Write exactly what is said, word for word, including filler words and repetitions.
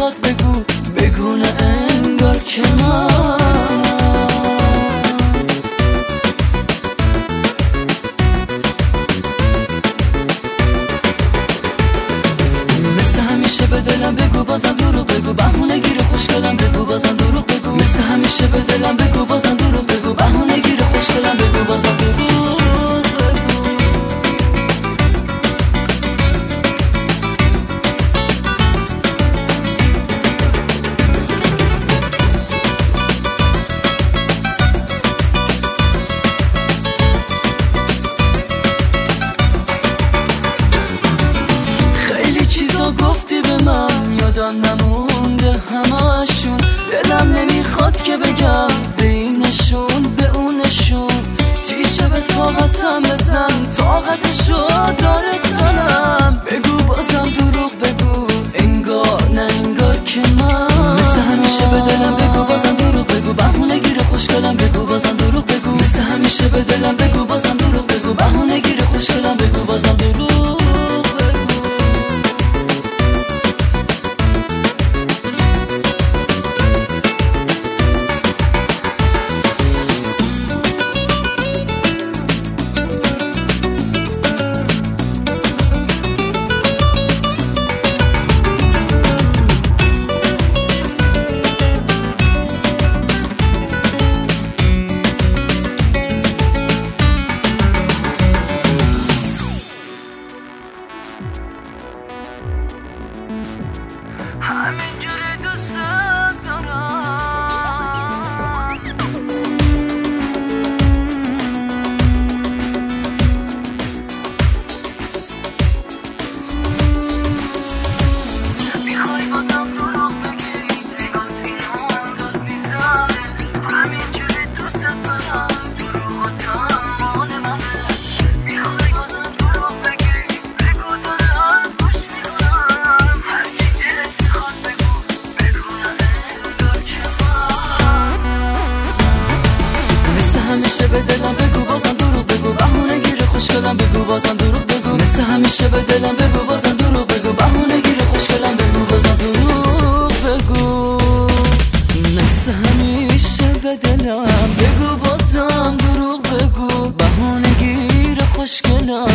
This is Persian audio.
میخواد بگو، بگو نه انگار که من مثل همیشه به دلم بگو بازم دروغ بگو، بهونه گیر خوشگلم بگو بازم دروغ بگو. مثل همیشه به دلم بگو بازم دروغ بگو، بهونه گیر خوشگلم بگو بازم دروغ بگو. گفتی به من یادم نمونده همه‌شون، دلم نمیخواد که بگم به اینشون به اونشون. تیشه به طاقتم بزن، طاقتشو داره تنم. بگو بازم دروغ بگو، انگار نه انگار که من. مثل همیشه به دلم بگو بازم دروغ بگو، بهونه گیر خوشگلم بگو بازم دروغ بگو. مثل همیشه به دلم بگو بازم دروغ بگو، بهونه گیر خوشگلم بگو بازم دروغ. همینجوری دوست دارم. میخوای بازم دروغ بگی، نگاه تینون دل میزنه. همینجوری دوست دارم، دروغاتم مال منه. میخوای بازم دروغ بگی، بگو دارم گوش میکنم. هرچی دلت میخواد بگو، بگو نه انگار که من. مثل همیشه به دلم بگو بازم دروغ بگو، بهونه گیر خوشگلم بگو بازم دروغ بگو. مثل همیشه به دلم بگو بازم دروغ بگو، بهونه گیر خوشگلم بگو بازم دروغ بگو. مثل همیشه به دلم بگو بازم دروغ بگو، بهونه گیر خوشگلم